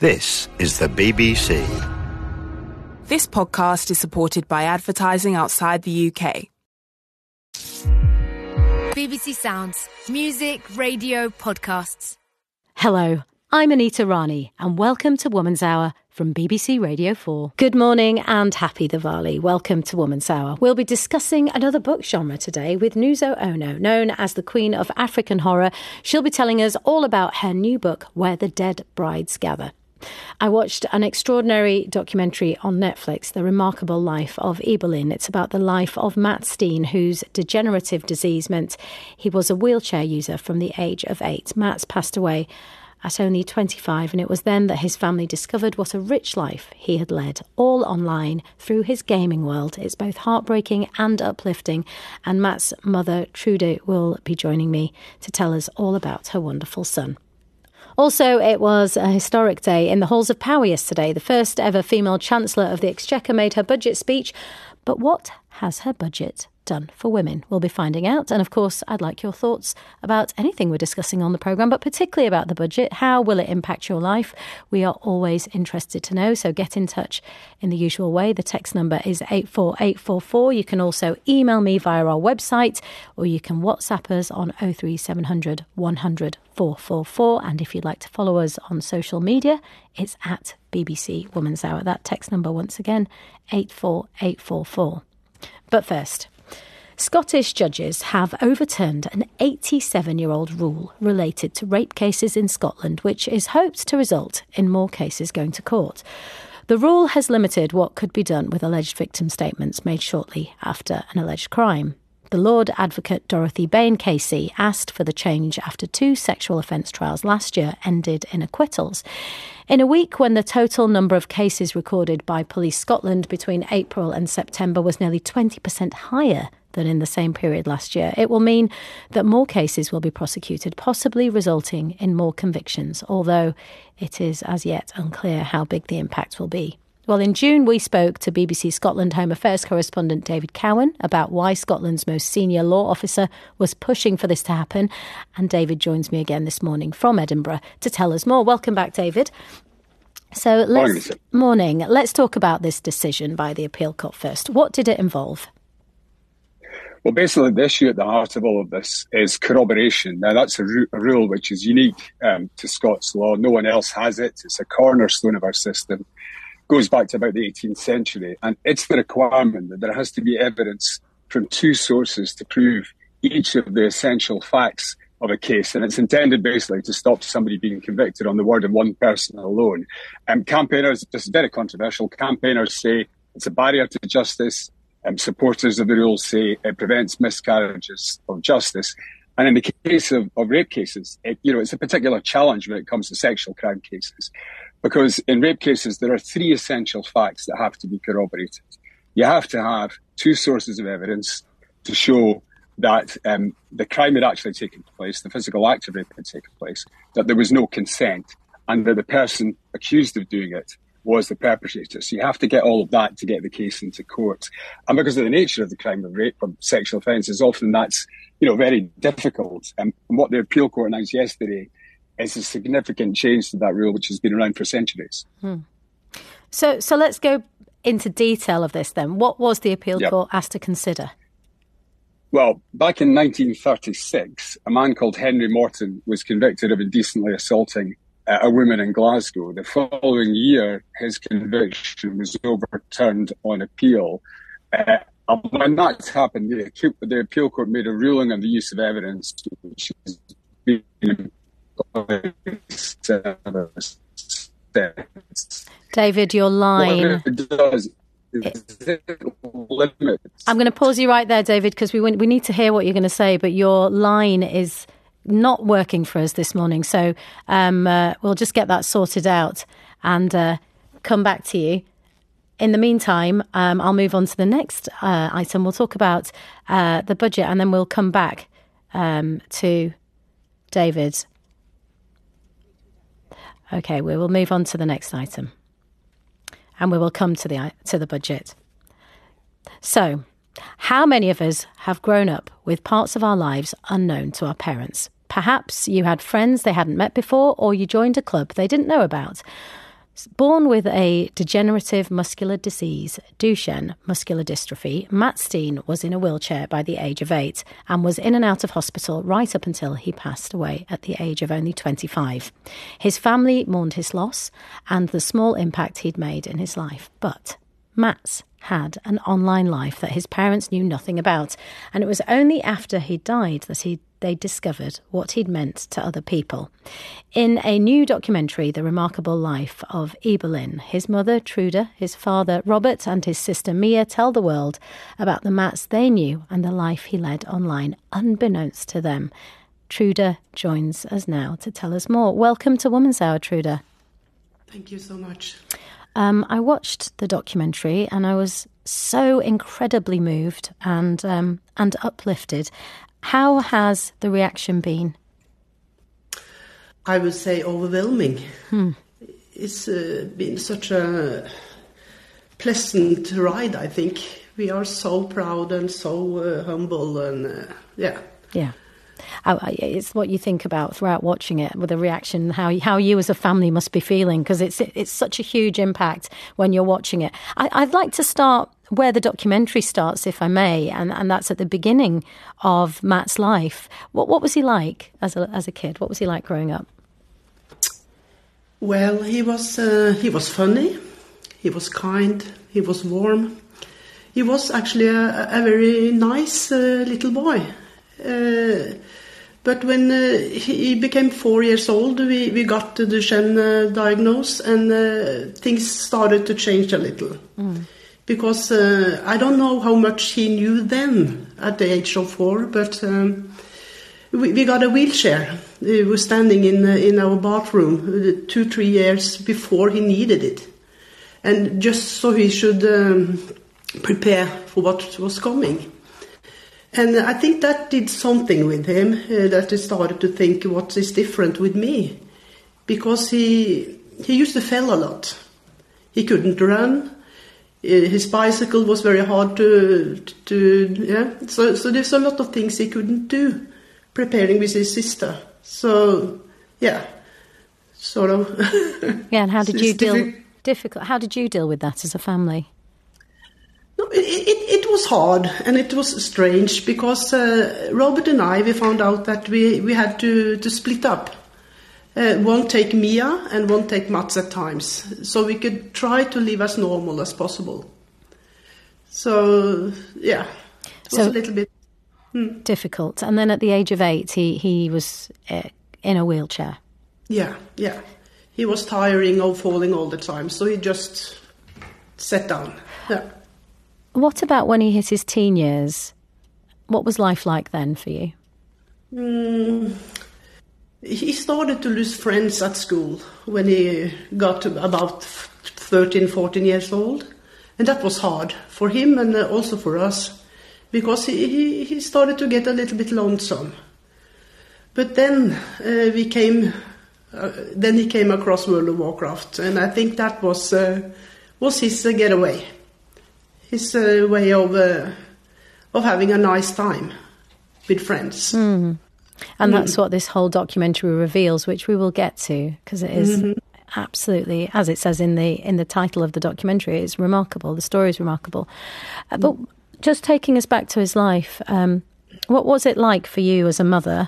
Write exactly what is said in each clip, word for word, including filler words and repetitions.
This is the B B C. This podcast is supported by advertising outside the U K. B B C Sounds. Music, radio, podcasts. Hello, I'm Anita Rani and welcome to Woman's Hour from B B C Radio four. Good morning and happy Diwali. Welcome to Woman's Hour. We'll be discussing another book genre today with Nuzo Ono, known as the Queen of African Horror. She'll be telling us all about her new book, Where the Dead Brides Gather. I watched an extraordinary documentary on Netflix, The Remarkable Life of Eberlin. It's about the life of Matt Steen, whose degenerative disease meant he was a wheelchair user from the age of eight. Matt's passed away at only twenty-five, and it was then that his family discovered what a rich life he had led, all online through his gaming world. It's both heartbreaking and uplifting, and Matt's mother, Trude, will be joining me to tell us all about her wonderful son. Also, it was a historic day in the halls of power yesterday. The first ever female Chancellor of the Exchequer made her budget speech. But what has her budget done for women? We'll be finding out. And of course, I'd like your thoughts about anything we're discussing on the programme, but particularly about the budget. How will it impact your life? We are always interested to know. So get in touch in the usual way. The text number is eight four eight four four. You can also email me via our website, or you can WhatsApp us on oh three seven hundred one hundred four four four. And if you'd like to follow us on social media, it's at B B C Woman's Hour. That text number once again, eight four eight four four. But first, Scottish judges have overturned an eighty-seven-year-old rule related to rape cases in Scotland, which is hoped to result in more cases going to court. The rule has limited what could be done with alleged victim statements made shortly after an alleged crime. The Lord Advocate Dorothy Bain K C asked for the change after two sexual offence trials last year ended in acquittals. In a week when the total number of cases recorded by Police Scotland between April and September was nearly twenty percent higher than in the same period last year, it will mean that more cases will be prosecuted, possibly resulting in more convictions, although it is as yet unclear how big the impact will be. Well, in June, we spoke to B B C Scotland Home Affairs correspondent David Cowan about why Scotland's most senior law officer was pushing for this to happen. And David joins me again this morning from Edinburgh to tell us more. Welcome back, David. So let's morning. morning. Let's talk about this decision by the appeal court first. What did it involve? Well, basically, the issue at the heart of all of this is corroboration. Now, that's a, ru- a rule which is unique um, to Scots law. No one else has it. It's a cornerstone of our system. Goes back to about the eighteenth century, and it's the requirement that there has to be evidence from two sources to prove each of the essential facts of a case, and it's intended basically to stop somebody being convicted on the word of one person alone. Um, campaigners, this is very controversial, campaigners say it's a barrier to justice. Um, supporters of the rule say it prevents miscarriages of justice. And in the case of, of rape cases, it, you know, it's a particular challenge when it comes to sexual crime cases. Because in rape cases, there are three essential facts that have to be corroborated. You have to have two sources of evidence to show that um, the crime had actually taken place, the physical act of rape had taken place, that there was no consent, and that the person accused of doing it was the perpetrator. So you have to get all of that to get the case into court. And because of the nature of the crime of rape or sexual offences, often that's, you know, very difficult. Um, and what the appeal court announced yesterday is a significant change to that rule, which has been around for centuries. Hmm. So so let's go into detail of this then. What was the appeal yep. court asked to consider? Well, back in nineteen thirty-six, a man called Henry Morton was convicted of indecently assaulting uh, a woman in Glasgow. The following year, his conviction was overturned on appeal. Uh, when that happened, the, the appeal court made a ruling on the use of evidence, which has been David, your line. Does, I'm going to pause you right there, David, because we we need to hear what you're going to say, but your line is not working for us this morning. So um, uh, we'll just get that sorted out and uh, come back to you. In the meantime, um, I'll move on to the next uh, item. We'll talk about uh, the budget, and then we'll come back um, to David. Okay, we will move on to the next item, and we will come to the to the budget. So, how many of us have grown up with parts of our lives unknown to our parents? Perhaps you had friends they hadn't met before, or you joined a club they didn't know about. Born with a degenerative muscular disease, Duchenne muscular dystrophy, Matt Steen was in a wheelchair by the age of eight and was in and out of hospital right up until he passed away at the age of only twenty-five. His family mourned his loss and the small impact he'd made in his life. But Matt's had an online life that his parents knew nothing about, and it was only after he died that he they discovered what he'd meant to other people. In a new documentary, The Remarkable Life of Eberlin, his mother, Trude, his father, Robert, and his sister, Mia, tell the world about the Mats they knew and the life he led online, unbeknownst to them. Trude joins us now to tell us more. Welcome to Woman's Hour, Trude. Thank you so much. Um, I watched the documentary and I was so incredibly moved and um, and uplifted. How has the reaction been? I would say overwhelming. Hmm. It's uh, been such a pleasant ride, I think. We are so proud and so uh, humble and uh, yeah. Yeah. It's what you think about throughout watching it, with the reaction, how how you as a family must be feeling, because it's it's such a huge impact when you're watching it. I, I'd like to start where the documentary starts, if I may, and, and that's at the beginning of Matt's life. What what was he like as a as a kid? What was he like growing up? Well, he was uh, he was funny, he was kind, he was warm. He was actually a, a very nice uh, little boy. Uh, but when uh, he became four years old, we, we got the Duchenne uh, diagnosis, and uh, things started to change a little. Mm. Because uh, I don't know how much he knew then at the age of four, but um, we, we got a wheelchair. We were standing in, uh, in our bathroom two, three years before he needed it. And just so he should um, prepare for what was coming. And I think that did something with him, uh, that he started to think, what is different with me? Because he he used to fall a lot. He couldn't run. His bicycle was very hard to, to yeah. So, so there's a lot of things he couldn't do, preparing with his sister. So, yeah, sort of. Yeah, and how did you deal, difficult, how did you deal with that as a family? No, it, it, it was hard and it was strange because uh, Robert and I, we found out that we, we had to, to split up. Uh, one take Mia and one take Mats at times. So we could try to live as normal as possible. So, yeah, it was so, a little bit hmm. difficult. And then at the age of eight, he, he was uh, in a wheelchair. Yeah, yeah. He was tiring of falling all the time, so he just sat down. Yeah. What about when he hit his teen years? What was life like then for you? Mm, he started to lose friends at school when he got to about thirteen, fourteen years old. And that was hard for him and also for us, because he, he, he started to get a little bit lonesome. But then uh, we came, uh, then he came across World of Warcraft, and I think that was uh, was his uh, getaway. His uh, way of uh, of having a nice time with friends. Mm. And mm. that's what this whole documentary reveals, which we will get to, because it is mm-hmm. absolutely, as it says in the in the title of the documentary, it's remarkable. The story is remarkable. Uh, but just taking us back to his life, um, what was it like for you as a mother?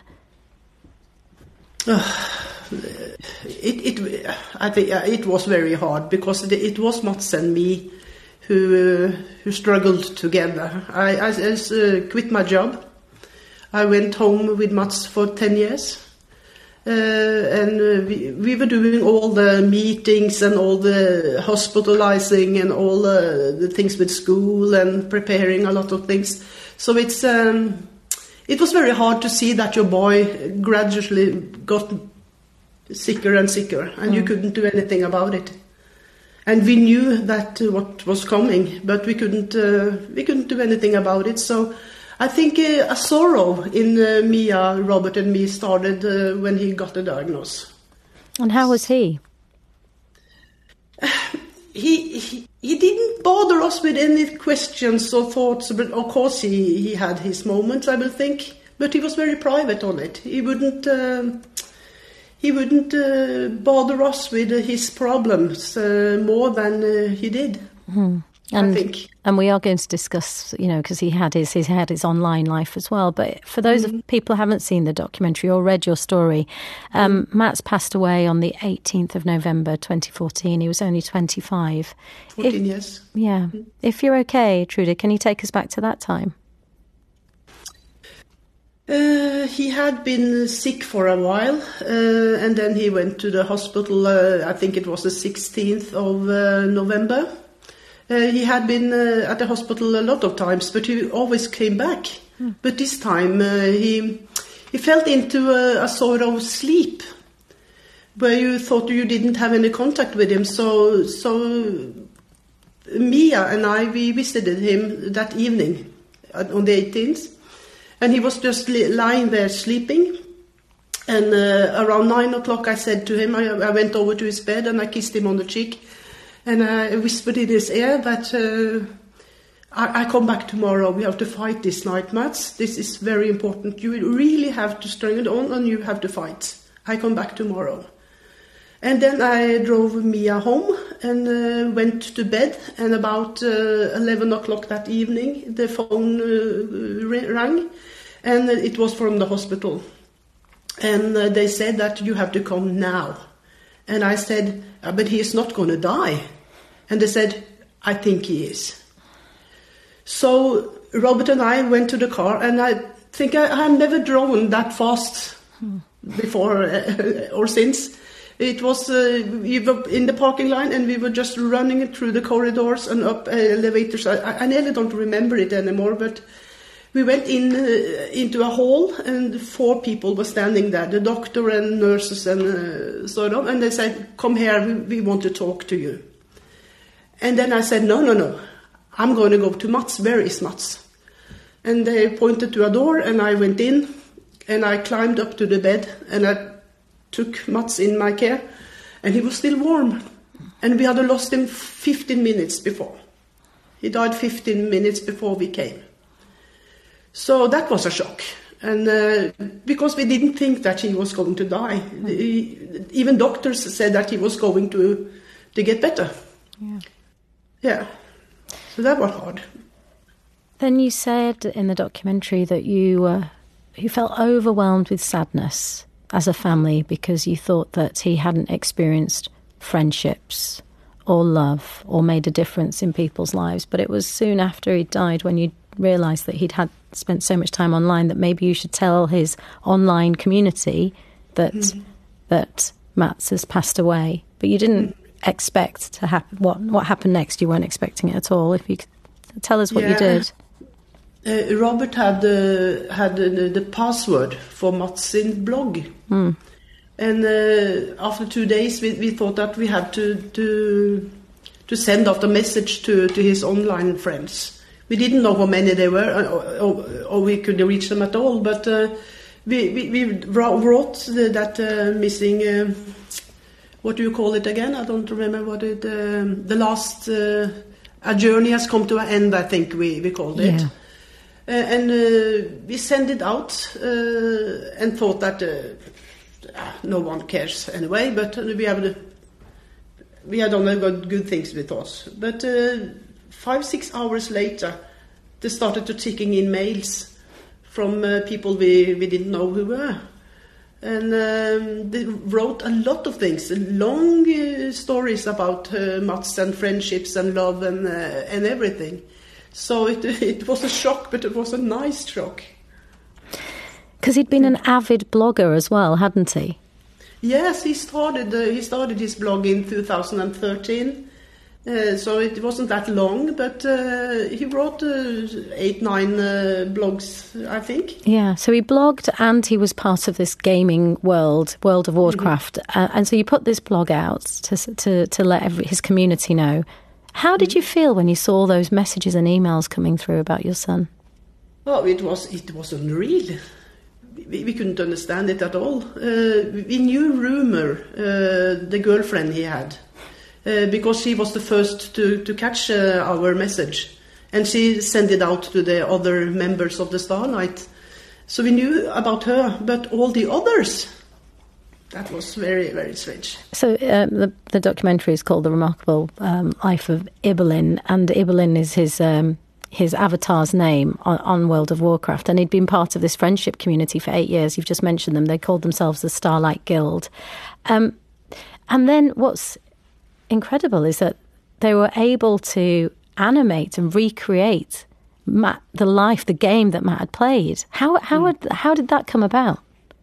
Uh, it, it, I think it was very hard, because it, it was Mats and me who uh, who struggled together. I, I, I uh, quit my job. I went home with Mats for ten years. Uh, and uh, we, we were doing all the meetings and all the hospitalizing and all the, the things with school and preparing a lot of things. So it's um, it was very hard to see that your boy gradually got sicker and sicker, and mm. you couldn't do anything about it. And we knew that uh, what was coming, but we couldn't uh, we couldn't do anything about it. So I think uh, a sorrow in uh, Mia, Robert and me started uh, when he got the diagnosis. And how was he? he, he he didn't bother us with any questions or thoughts, but of course he, he had his moments, I will think. But he was very private on it. He wouldn't... Uh, he wouldn't uh, bother us with uh, his problems uh, more than uh, he did. Mm. And, I think. And we are going to discuss, you know, because he had his, he had his online life as well. But for those mm-hmm. of people who haven't seen the documentary or read your story, um, mm-hmm. Mats passed away on the eighteenth of November twenty fourteen. He was only twenty-five. fourteen if, years. Yeah. Mm-hmm. If you're okay, Trude, can you take us back to that time? Uh, he had been sick for a while, uh, and then he went to the hospital, uh, I think it was the sixteenth of uh, November. Uh, he had been uh, at the hospital a lot of times, but he always came back. Mm. But this time uh, he he fell into a, a sort of sleep, where you thought you didn't have any contact with him. So so Mia and I, we visited him that evening on the eighteenth, and he was just li- lying there sleeping. And uh, around nine o'clock, I said to him, I, I went over to his bed and I kissed him on the cheek. And I whispered in his ear that uh, I, I come back tomorrow. We have to fight this night, Mats. This is very important. You really have to string it on and you have to fight. I come back tomorrow. And then I drove Mia home and uh, went to bed. And about uh, eleven o'clock that evening, the phone uh, rang. And it was from the hospital. And uh, they said that you have to come now. And I said, oh, but he is not going to die. And they said, I think he is. So Robert and I went to the car, and I think I have never driven that fast hmm. before uh, or since. It was uh, we were in the parking line, and we were just running through the corridors and up uh, elevators. I, I nearly don't remember it anymore, but we went in uh, into a hall, and four people were standing there, the doctor and nurses and uh, so on, and they said, come here, we, we want to talk to you. And then I said, no, no, no, I'm going to go to Mats. Where is Mats? And they pointed to a door, and I went in, and I climbed up to the bed, and I took Mats in my care, and he was still warm. And we had lost him fifteen minutes before. He died fifteen minutes before we came. So that was a shock, and uh, because we didn't think that he was going to die. Mm. He, even doctors said that he was going to to get better. Yeah. Yeah. So that was hard. Then you said in the documentary that you uh, you felt overwhelmed with sadness as a family because you thought that he hadn't experienced friendships or love or made a difference in people's lives. But it was soon after he died when you realised that he'd had spent so much time online that maybe you should tell his online community that mm. that Mats has passed away. But you didn't mm. expect to happen. What what happened next? You weren't expecting it at all. If you could tell us what yeah. you did. Uh, Robert had uh, had uh, the password for Mats' blog, mm. and uh, after two days, we, we thought that we had to to to send out a message to, to his online friends. We didn't know how many they were, or, or, or we could reach them at all. But uh, we, we we wrote the, that uh, missing. Uh, what do you call it again? I don't remember what it. Um, the last uh, a journey has come to an end. I think we, we called it. Yeah. Uh, and uh, we sent it out uh, and thought that uh, no one cares anyway. But we have we had only got good things with us. But uh, five six hours later, they started to ticking in mails from uh, people we, we didn't know who were, and um, they wrote a lot of things, long uh, stories about uh, Mats and friendships and love and uh, and everything. So it it was a shock, but it was a nice shock. Because he'd been an avid blogger as well, hadn't he? Yes, he started uh, he started his blog in two thousand thirteen. Uh, so it wasn't that long, but uh, he wrote uh, eight, nine uh, blogs, I think. Yeah, so he blogged and he was part of this gaming world, World of Warcraft. Mm-hmm. Uh, and so you put this blog out to to, to let every, his community know. How did you feel when you saw those messages and emails coming through about your son? Well, it was it was unreal. We, we couldn't understand it at all. Uh, we knew Rumor, uh, the girlfriend he had, uh, because she was the first to, to catch uh, our message. And she sent it out to the other members of the Starlight. So we knew about her, but all the others, that was very, very strange. So um, the, the documentary is called The Remarkable um, Life of Ibelin, and Ibelin is his um, his avatar's name on, on World of Warcraft, and he'd been part of this friendship community for eight years. You've just mentioned them. They called themselves the Starlight Guild. Um, and then what's incredible is that they were able to animate and recreate Matt, the life, the game that Matt had played. How how mm. had, how did that come about?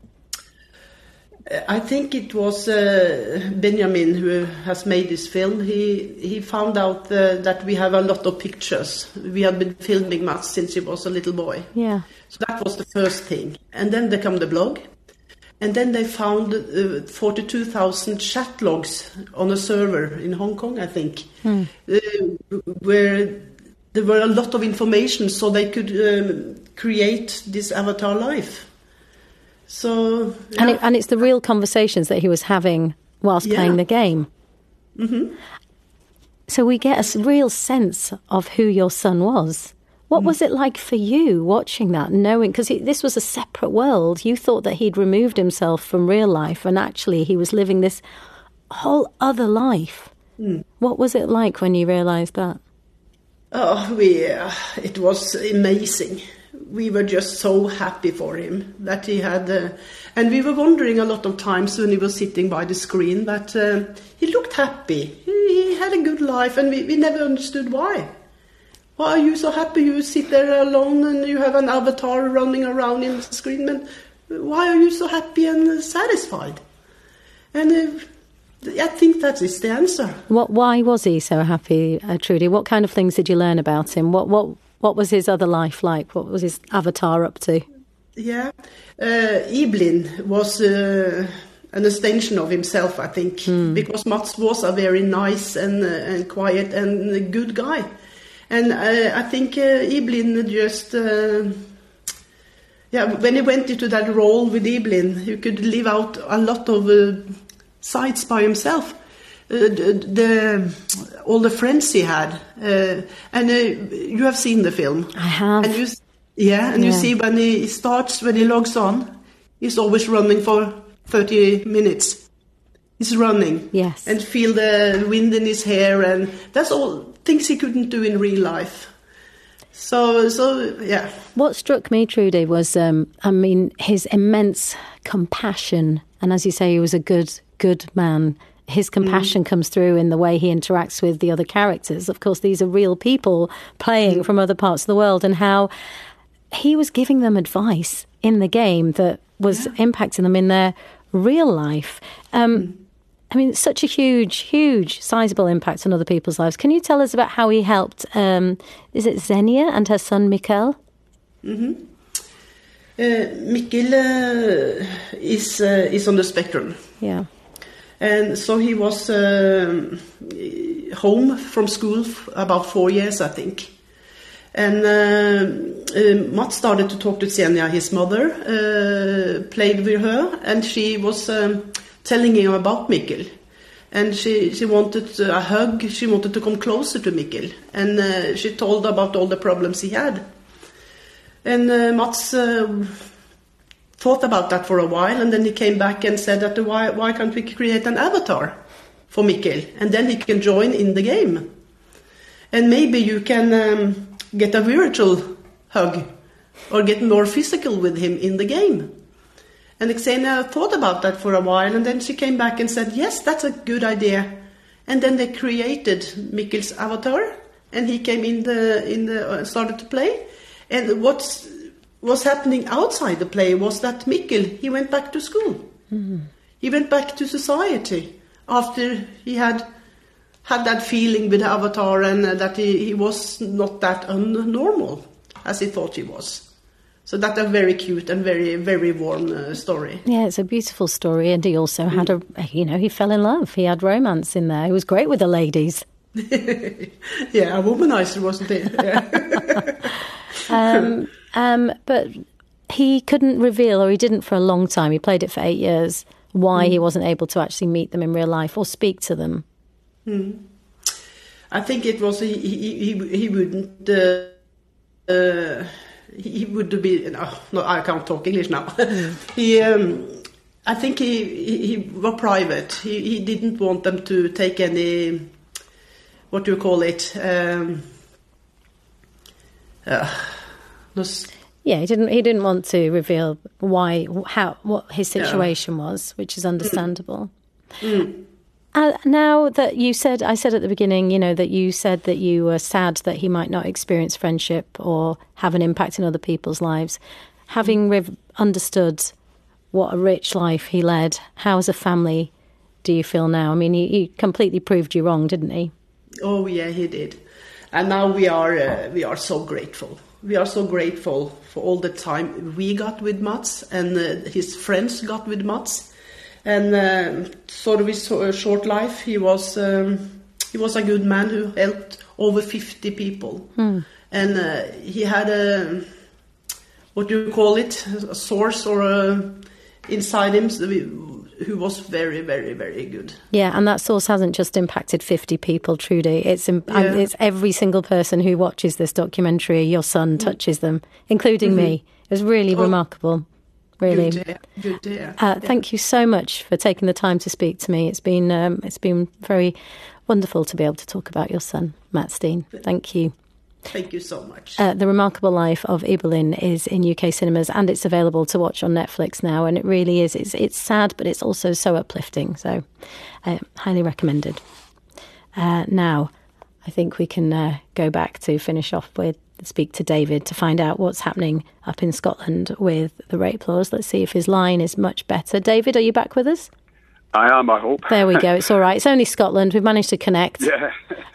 I think it was uh, Benjamin who has made this film. He he found out uh, that we have a lot of pictures. We had been filming Matt since he was a little boy. Yeah. So that was the first thing. And then there came the blog. And then they found uh, forty-two thousand chat logs on a server in Hong Kong, I think, mm. uh, where there were a lot of information so they could um, create this avatar life. So, yeah. and, it, and it's the real conversations that he was having whilst yeah. playing the game. Mm-hmm. So we get a real sense of who your son was. What mm. was it like for you watching that, knowing, because this was a separate world. You thought that he'd removed himself from real life, and actually he was living this whole other life. Mm. What was it like when you realised that? Oh, we, uh, it was amazing. We were just so happy for him that he had, uh, and we were wondering a lot of times when he was sitting by the screen that uh, he looked happy. He, he had a good life, and we, we never understood why. Why are you so happy? You sit there alone and you have an avatar running around in the screen. And why are you so happy and satisfied? And uh, I think that is the answer. What? Why was he so happy, uh, Trudy? What kind of things did you learn about him? What? What? What was his other life like? What was his avatar up to? Yeah, uh, Ibelin was uh, an extension of himself, I think, mm. because Mats was a very nice and uh, and quiet and good guy, and uh, I think uh, Ibelin just uh, yeah when he went into that role with Ibelin, he could live out a lot of uh, sides by himself. Uh, the, the all the friends he had, uh, and uh, you have seen the film. I have. And you, yeah, and yeah. you see when he starts, when he logs on, he's always running for thirty minutes. He's running, yes, and feel the wind in his hair, and that's all things he couldn't do in real life. So, so yeah. What struck me, Trudy, was um, I mean his immense compassion, and as you say, he was a good, good man. His compassion mm. comes through in the way he interacts with the other characters. Of course, these are real people playing mm. from other parts of the world, and how he was giving them advice in the game that was yeah. impacting them in their real life. Um, mm. I mean, such a huge, huge, sizable impact on other people's lives. Can you tell us about how he helped, um, is it Xenia and her son Mikkel? Mm-hmm. Uh, Mikkel uh, is, uh, is on the spectrum. Yeah. And so he was uh, home from school for about four years, I think. And uh, uh, Mats started to talk to Xenia, his mother, uh, played with her, and she was um, telling him about Mikkel. And she, she wanted a hug, she wanted to come closer to Mikkel. And uh, she told about all the problems he had. And uh, Mats... Uh, thought about that for a while, and then he came back and said that why why can't we create an avatar for Mikkel, and then he can join in the game, and maybe you can um, get a virtual hug or get more physical with him in the game. And Xenia thought about that for a while, and then she came back and said, yes, that's a good idea. And then they created Mikkel's avatar, and he came in the in the uh, started to play. And what's was happening outside the play was that Mikkel, he went back to school. Mm-hmm. He went back to society after he had had that feeling with the avatar, and uh, that he, he was not that unnormal as he thought he was. So that's a very cute and very, very warm uh, story. Yeah, it's a beautiful story. And he also had a, you know, he fell in love. He had romance in there. He was great with the ladies. Yeah, a womanizer, wasn't he? Yeah. um, um, but he couldn't reveal, or he didn't for a long time, he played it for eight years, why mm. he wasn't able to actually meet them in real life or speak to them. Mm. I think it was, he, he, he, he wouldn't... Uh, uh, he would be... No, no, I can't talk English now. Mm. he... Um, I think he, he, he was private. He, he didn't want them to take any, what do you call it? Um, uh, those, yeah, he didn't. He didn't want to reveal why, how, what his situation yeah. was, which is understandable. Mm. Uh, now that you said, I said at the beginning, you know, that you said that you were sad that he might not experience friendship or have an impact in other people's lives. Having rev- understood what a rich life he led, how as a family do you feel now? I mean, he, he completely proved you wrong, didn't he? Oh yeah, he did. And now we are uh, we are so grateful. We are so grateful for all the time we got with Mats and uh, his friends got with Mats. And uh, sort of his uh, short life, he was um, he was a good man who helped over fifty people, hmm. and uh, he had a, what do you call it, a source or a, inside him who was very, very, very good. Yeah, and that source hasn't just impacted fifty people, Trudy. It's yeah. it's every single person who watches this documentary. Your son touches them, including mm-hmm. me. It was really oh. remarkable. Really, good day. Good day. Uh, yeah. Thank you so much for taking the time to speak to me. It's been um, it's been very wonderful to be able to talk about your son, Mats Steen. Thank you. Thank you so much. Uh, the Remarkable Life of Ibelin is in U K cinemas and it's available to watch on Netflix now. And it really is. It's it's sad, but it's also so uplifting. So, uh, highly recommended. Uh, now, I think we can uh, go back to finish off with. Speak to David to find out what's happening up in Scotland with the rape laws. Let's see if his line is much better. David, are you back with us? I am, I hope. There we go. It's all right. It's only Scotland. We've managed to connect. Yeah.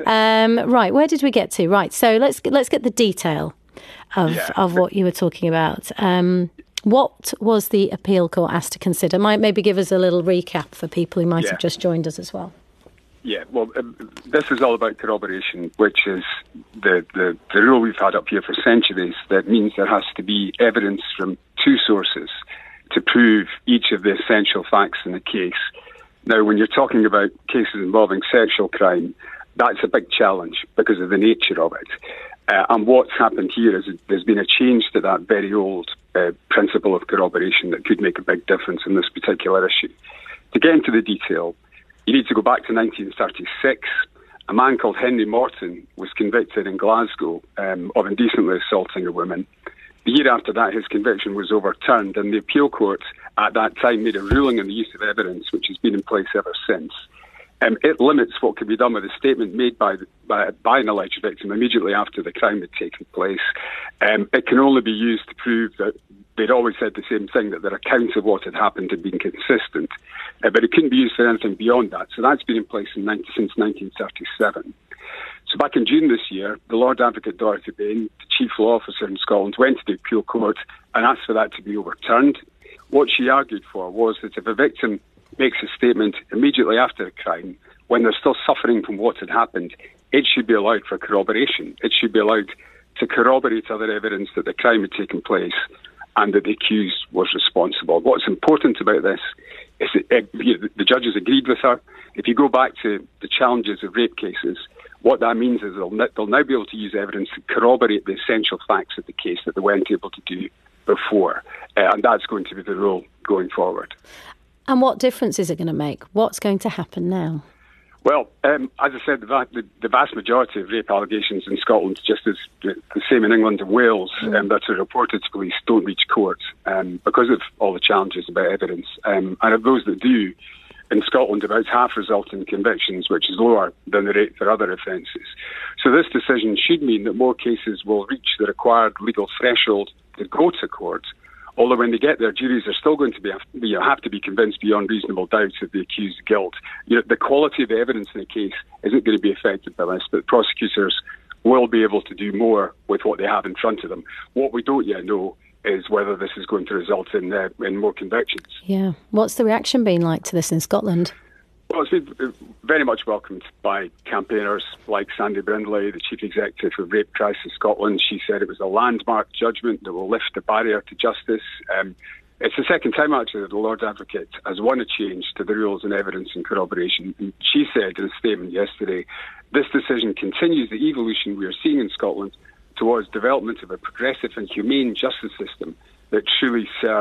um, right. Where did we get to? Right. So let's let's get the detail of yeah. of what you were talking about. Um, what was the appeal court asked to consider? Might maybe give us a little recap for people who might yeah. have just joined us as well. Yeah, well, um, this is all about corroboration, which is the, the, the rule we've had up here for centuries that means there has to be evidence from two sources to prove each of the essential facts in the case. Now, when you're talking about cases involving sexual crime, that's a big challenge because of the nature of it. Uh, and what's happened here is there's been a change to that very old uh, principle of corroboration that could make a big difference in this particular issue. To get into the detail, you need to go back to nineteen thirty-six. A man called Henry Morton was convicted in Glasgow um, of indecently assaulting a woman. The year after that, his conviction was overturned, and the appeal court at that time made a ruling on the use of evidence, which has been in place ever since. Um, it limits what can be done with a statement made by, by, by an alleged victim immediately after the crime had taken place. Um, it can only be used to prove that they'd always said the same thing, that their account of what had happened had been consistent. Uh, but it couldn't be used for anything beyond that. So that's been in place in ninety, since nineteen thirty-seven. So back in June this year, the Lord Advocate Dorothy Bain, the Chief Law Officer in Scotland, went to the appeal court and asked for that to be overturned. What she argued for was that if a victim makes a statement immediately after a crime, when they're still suffering from what had happened, it should be allowed for corroboration. It should be allowed to corroborate other evidence that the crime had taken place and that the accused was responsible. What's important about this is that the judges agreed with her. If you go back to the challenges of rape cases, what that means is they'll, they'll now be able to use evidence to corroborate the essential facts of the case that they weren't able to do before. Uh, and that's going to be the rule going forward. And what difference is it going to make? What's going to happen now? Well, um, as I said, the, the, the vast majority of rape allegations in Scotland, just as the, the same in England and Wales, mm. um, that are reported to police don't reach court um, because of all the challenges about evidence. Um, and of those that do, in Scotland, about half result in convictions, which is lower than the rate for other offences. So this decision should mean that more cases will reach the required legal threshold to go to court. Although when they get there, juries are still going to be you know, have to be convinced beyond reasonable doubt of the accused's guilt. You know, the quality of the evidence in the case isn't going to be affected by this, but prosecutors will be able to do more with what they have in front of them. What we don't yet know is whether this is going to result in uh, in more convictions. Yeah. What's the reaction been like to this in Scotland? Well, it's been very much welcomed by campaigners like Sandy Brindley, the Chief Executive of Rape Crisis Scotland. She said it was a landmark judgment that will lift the barrier to justice. Um, it's the second time, actually, that the Lord Advocate has won a change to the rules on evidence and corroboration. And she said in a statement yesterday, this decision continues the evolution we are seeing in Scotland towards development of a progressive and humane justice system that truly serves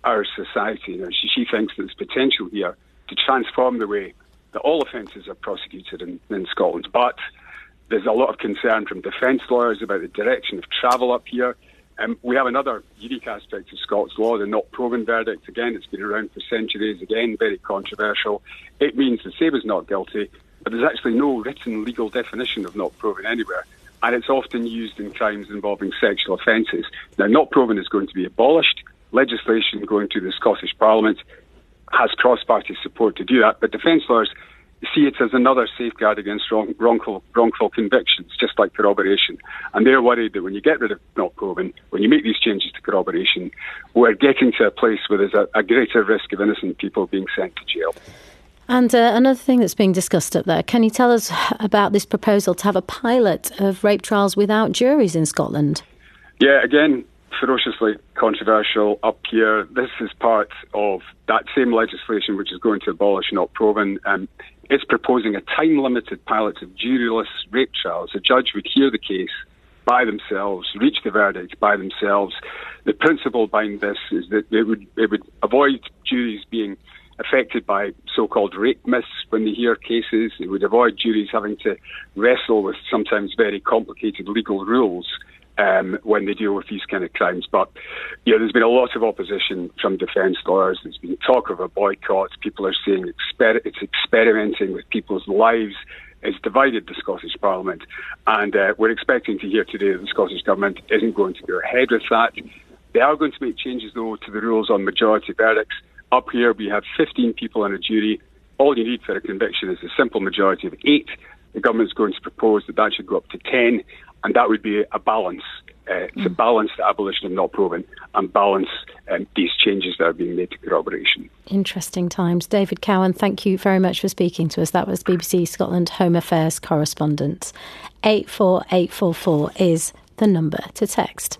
our society. Now, she, she thinks there's potential here to transform the way that all offences are prosecuted in, in Scotland. But there's a lot of concern from defence lawyers about the direction of travel up here. Um, we have another unique aspect of Scots law, the not proven verdict. Again, it's been around for centuries. Again, very controversial. It means the same as not guilty, but there's actually no written legal definition of not proven anywhere. And it's often used in crimes involving sexual offences. Now, not proven is going to be abolished. Legislation going to the Scottish Parliament has cross-party support to do that, but defence lawyers see it as another safeguard against wrong, wrongful, wrongful convictions, just like corroboration. And they're worried that when you get rid of not proven, when you make these changes to corroboration, we're getting to a place where there's a, a greater risk of innocent people being sent to jail. And uh, another thing that's being discussed up there, can you tell us about this proposal to have a pilot of rape trials without juries in Scotland? Yeah, again, ferociously controversial up here. This is part of that same legislation which is going to abolish not proven. Um, it's proposing a time-limited pilot of juryless rape trials. A judge would hear the case by themselves, reach the verdict by themselves. The principle behind this is that it would, it would avoid juries being affected by so-called rape myths when they hear cases. It would avoid juries having to wrestle with sometimes very complicated legal rules Um, when they deal with these kind of crimes. But yeah, there's been a lot of opposition from defence lawyers. There's been talk of a boycott. People are saying exper- it's experimenting with people's lives. It's divided the Scottish Parliament. And uh, we're expecting to hear today that the Scottish Government isn't going to go ahead with that. They are going to make changes, though, to the rules on majority verdicts. Up here, we have fifteen people on a jury. All you need for a conviction is a simple majority of eight. The government's going to propose that that should go up to ten. And that would be a balance, uh, to mm. balance the abolition of not proven and balance um, these changes that are being made to corroboration. Interesting times. David Cowan, thank you very much for speaking to us. That was B B C Scotland Home Affairs correspondent. eight four eight four four is the number to text.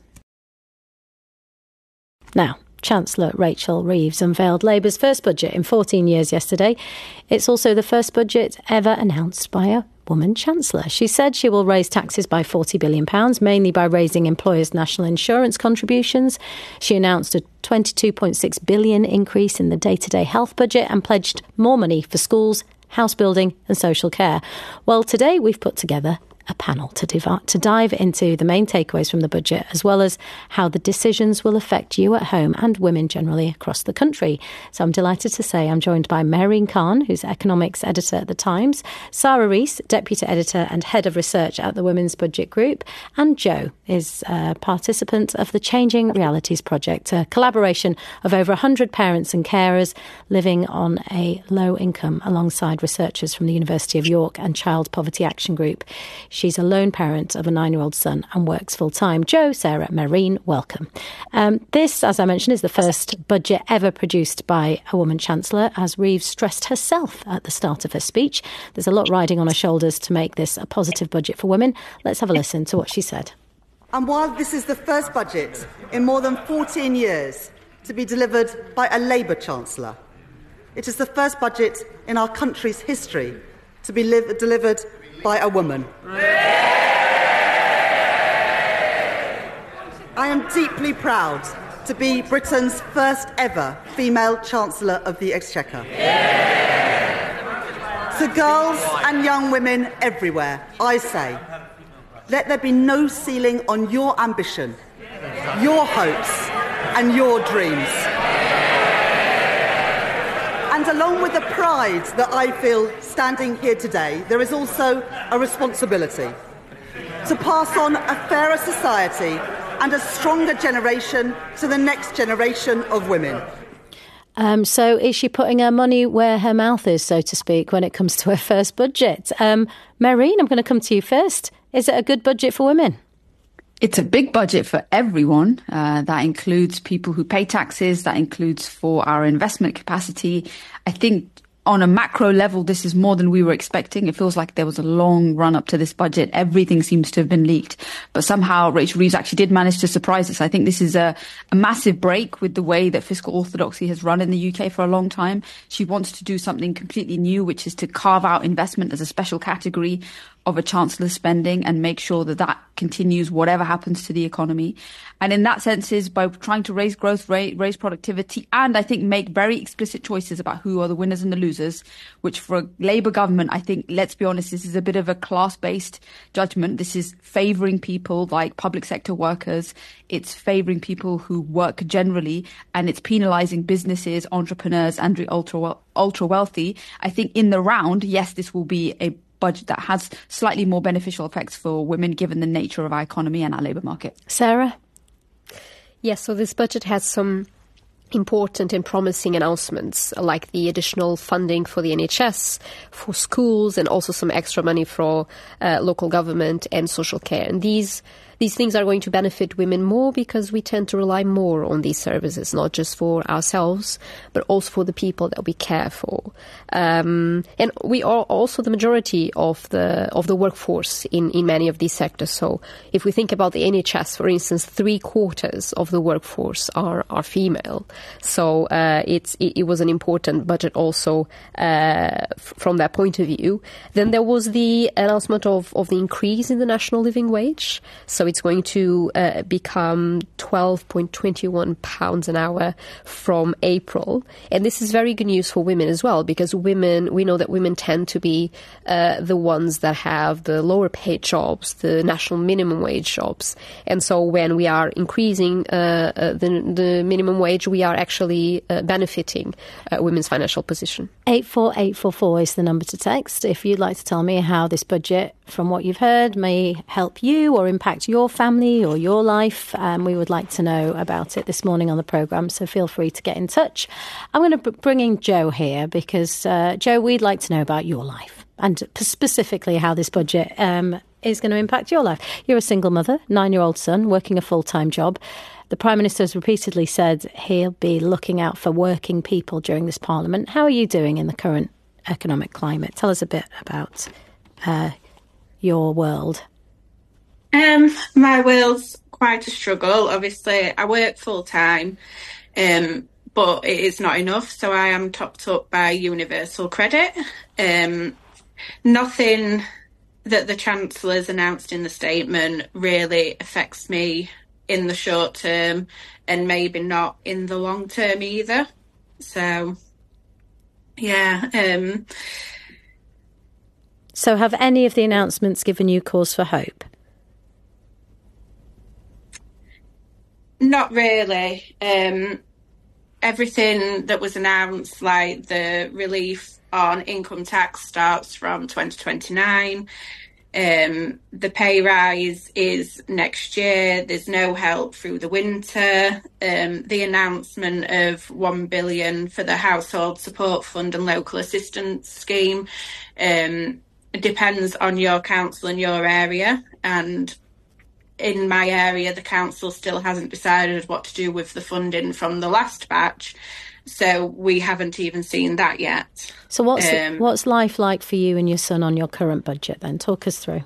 Now, Chancellor Rachel Reeves unveiled Labour's first budget in fourteen years yesterday. It's also the first budget ever announced by a woman Chancellor. She said she will raise taxes by forty billion pounds, mainly by raising employers' national insurance contributions. She announced a twenty-two point six billion pounds increase in the day-to-day health budget and pledged more money for schools, house building and social care. Well, today we've put together a panel to, div- to dive into the main takeaways from the budget, as well as how the decisions will affect you at home and women generally across the country. So I'm delighted to say I'm joined by Maureen Khan, who's economics editor at The Times, Sarah Rees, deputy editor and head of research at the Women's Budget Group, and Jo is a participant of the Changing Realities Project, a collaboration of over one hundred parents and carers living on a low income alongside researchers from the University of York and Child Poverty Action Group. She's a lone parent of a nine-year-old son and works full-time. Jo, Sarah, Maureen, welcome. Um, this, as I mentioned, is the first budget ever produced by a woman Chancellor, as Reeves stressed herself at the start of her speech. There's a lot riding on her shoulders to make this a positive budget for women. Let's have a listen to what she said. And while this is the first budget in more than fourteen years to be delivered by a Labour Chancellor, it is the first budget in our country's history to be li- delivered by a woman. I am deeply proud to be Britain's first ever female Chancellor of the Exchequer. To girls and young women everywhere, I say, let there be no ceiling on your ambition, your hopes and your dreams. And along with the pride that I feel standing here today, there is also a responsibility to pass on a fairer society and a stronger generation to the next generation of women. Um, so is she putting her money where her mouth is, so to speak, when it comes to her first budget? Um, Maureen, I'm going to come to you first. Is it a good budget for women? It's a big budget for everyone. Uh, that includes people who pay taxes. That includes for our investment capacity. I think on a macro level, this is more than we were expecting. It feels like there was a long run up to this budget. Everything seems to have been leaked. But somehow Rachel Reeves actually did manage to surprise us. I think this is a, a massive break with the way that fiscal orthodoxy has run in the U K for a long time. She wants to do something completely new, which is to carve out investment as a special category, of a chancellor's spending and make sure that that continues whatever happens to the economy. And in that sense is by trying to raise growth rate, raise productivity, and I think make very explicit choices about who are the winners and the losers, which for a Labour government, I think, let's be honest, this is a bit of a class-based judgment. This is favouring people like public sector workers. It's favouring people who work generally, and it's penalising businesses, entrepreneurs, and the ultra, ultra wealthy. I think in the round, yes, this will be a budget that has slightly more beneficial effects for women given the nature of our economy and our labour market. Sarah? Yes, so this budget has some important and promising announcements, like the additional funding for the N H S, for schools, and also some extra money for uh, local government and social care. And these These things are going to benefit women more because we tend to rely more on these services, not just for ourselves, but also for the people that we care for. Um, and we are also the majority of the of the workforce in, in many of these sectors. So if we think about the N H S, for instance, three quarters of the workforce are, are female. So uh, it's it, it was an important budget also uh, f- from that point of view. Then there was the announcement of, of the increase in the national living wage. So it's going to uh, become twelve point two one pounds an hour from April. And this is very good news for women as well, because women, we know that women tend to be uh, the ones that have the lower paid jobs, the national minimum wage jobs. And so when we are increasing uh, uh, the, the minimum wage, we are actually uh, benefiting uh, women's financial position. eight four eight four four is the number to text if you'd like to tell me how this budget, from what you've heard, may help you or impact your family or your life. Um, we would like to know about it this morning on the programme, so feel free to get in touch. I'm going to b- bring in Joe here because, uh, Joe, we'd like to know about your life and specifically how this budget um, is going to impact your life. You're a single mother, nine-year-old son, working a full-time job. The Prime Minister has repeatedly said he'll be looking out for working people during this Parliament. How are you doing in the current economic climate? Tell us a bit about uh, your world. Um, my world's quite a struggle. Obviously, I work full time, um, but it is not enough. So I am topped up by Universal Credit. Um, nothing that the Chancellor's announced in the statement really affects me in the short term, and maybe not in the long term either. So, yeah. Um, so have any of the announcements given you cause for hope? Not really. Um, everything that was announced, like the relief on income tax, starts from twenty twenty-nine. Um, the pay rise is next year. There's no help through the winter. Um, the announcement of one billion for the Household Support Fund and Local Assistance Scheme um, depends on your council and your area. And in my area, the council still hasn't decided what to do with the funding from the last batch. So we haven't even seen that yet. So what's um, what's life like for you and your son on your current budget then? Talk us through.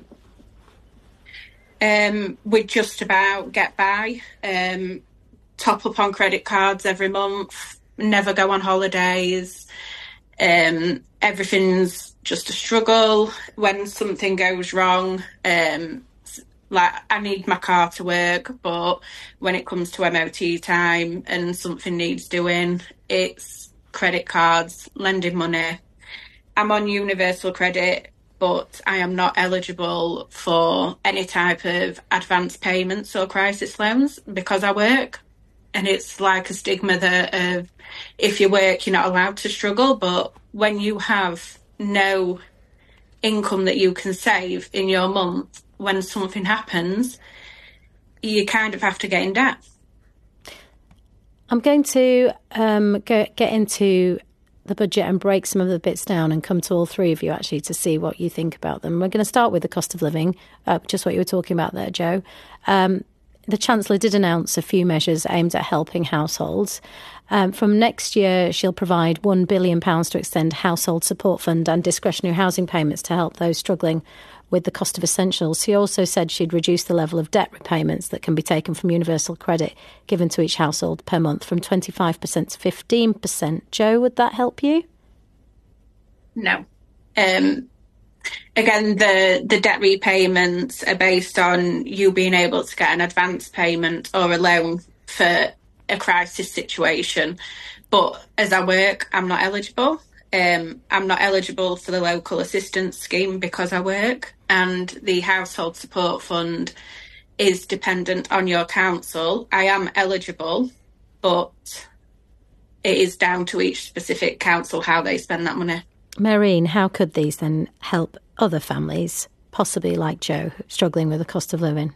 Um, we just about get by. Um, top up on credit cards every month. Never go on holidays. Um, everything's just a struggle. When something goes wrong, um, like I need my car to work, but when it comes to M O T time and something needs doing, it's credit cards, lending money. I'm on Universal Credit, but I am not eligible for any type of advance payments or crisis loans because I work. And it's like a stigma that uh, if you work, you're not allowed to struggle. But when you have no income that you can save in your month, when something happens, you kind of have to get in debt. I'm going to um, go, get into the budget and break some of the bits down and come to all three of you actually to see what you think about them. We're going to start with the cost of living, uh, just what you were talking about there, Joe. Um, the Chancellor did announce a few measures aimed at helping households. Um, from next year, she'll provide one billion pounds to extend Household Support Fund and discretionary housing payments to help those struggling with the cost of essentials. She also said she'd reduce the level of debt repayments that can be taken from universal credit given to each household per month from twenty-five percent to fifteen percent. Joe, would that help you? No. Um, again, the, the debt repayments are based on you being able to get an advance payment or a loan for a crisis situation. But as I work, I'm not eligible. Um, I'm not eligible for the local assistance scheme because I work, and the household support fund is dependent on your council. I am eligible, but it is down to each specific council how they spend that money. Maureen, how could these then help other families, possibly like Joe, struggling with the cost of living?